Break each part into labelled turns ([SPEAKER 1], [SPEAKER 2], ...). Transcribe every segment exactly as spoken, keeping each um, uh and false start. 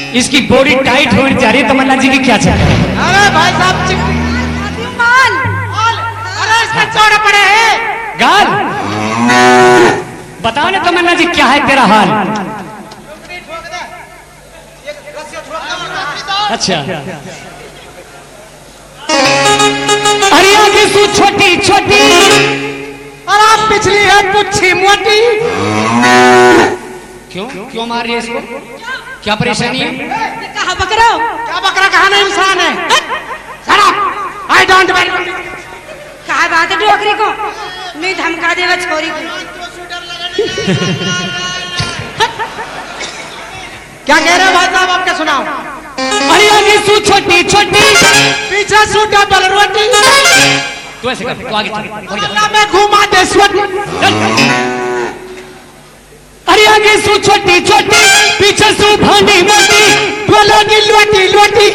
[SPEAKER 1] इसकी body tight होने जा रही है। तमन्ना जी की क्या चल रहा है?
[SPEAKER 2] अरे भाई साहब माल अरे इसमें चौड़े पड़े हैं
[SPEAKER 1] गाल। बताओ ना तमन्ना जी क्या है तेरा हाल? अच्छा अरे आगे सू छोटी छोटी
[SPEAKER 2] और आप पिछली है पुच्छी मोटी।
[SPEAKER 1] क्यों क्यों मार रही है इसको? क्या परेशानी है?
[SPEAKER 3] कहा बकरा
[SPEAKER 2] क्या बकरा कहा ना इंसान है। आई डोंट वेरी
[SPEAKER 3] कहा बात है डोकरी को नहीं धमका देगा छोरी को।
[SPEAKER 2] क्या कह रहे हो भाई साहब? आप क्या सुनाओ?
[SPEAKER 1] अरे आगे सू छोटी छोटी
[SPEAKER 2] पीछे सू डबल रोटी।
[SPEAKER 1] तू ऐसे कर, तू आगे चल, आगे जा।
[SPEAKER 2] मैं घुमा दे स्वटी।
[SPEAKER 1] अरे आगे सू छोटी छोटी पीछे सू भांडी मोटी
[SPEAKER 2] बोलो की लोटी लोटी।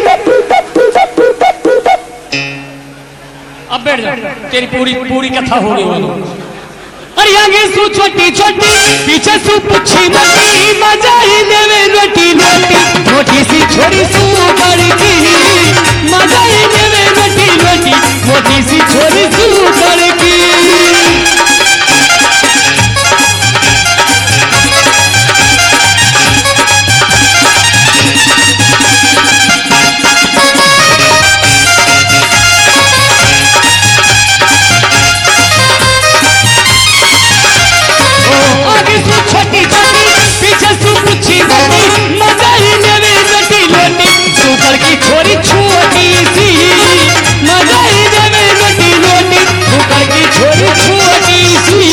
[SPEAKER 1] अब बैठ जा, तेरी पूरी पूरी कथा हो गई। अरे आगे सू छोटी छोटी पीछे सू पुच्छी मोटी मजा ही देवे रोटी रोटी मोटी सी छोरी सू बड़ी की मजा ही देवे रोटी रोटी मोटी सी छोरी सू बड़ी की। छोरी छोटी सी मजा ही देवे रोटी रोटी कुकर की छोरी छोटी सी।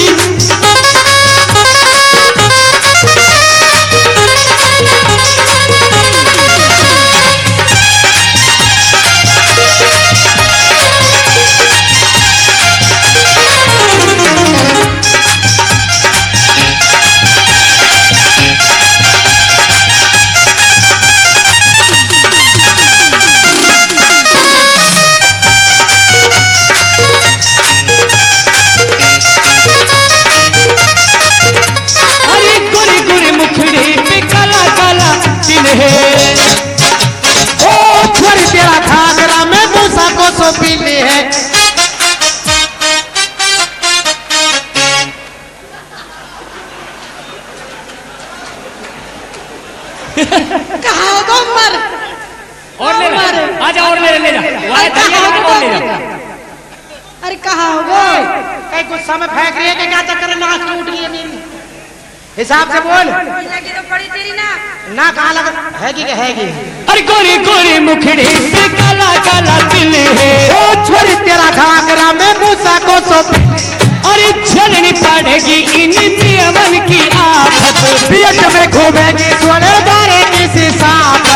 [SPEAKER 2] ओ छोरी तेरा घाघरा में मूसा को सो पीले है।
[SPEAKER 3] कहा होगा मर
[SPEAKER 1] और ले जा, आजा और ले ले जा, वाले धनिया और ले जा।
[SPEAKER 3] अरे कहा होगा
[SPEAKER 2] कहीं गुस्सा में फेंक रही है कि क्या चक्कर है? नाक टूट रही है मेरी। हिसाब से बोल।
[SPEAKER 3] लगी तो पड़ी तेरी ना
[SPEAKER 2] ना कहाँ लगा हैगी कि हैगी।
[SPEAKER 1] अरे गोरी गोरी मुखड़ी पे काला काला तिल है।
[SPEAKER 2] ओ छोरी तेरा घाघरा में मूसा को सो
[SPEAKER 1] अरे झलनी पड़ेगी इन नियमन की आफत
[SPEAKER 2] पेट में घूमेगी सोने बारे किसी सांप।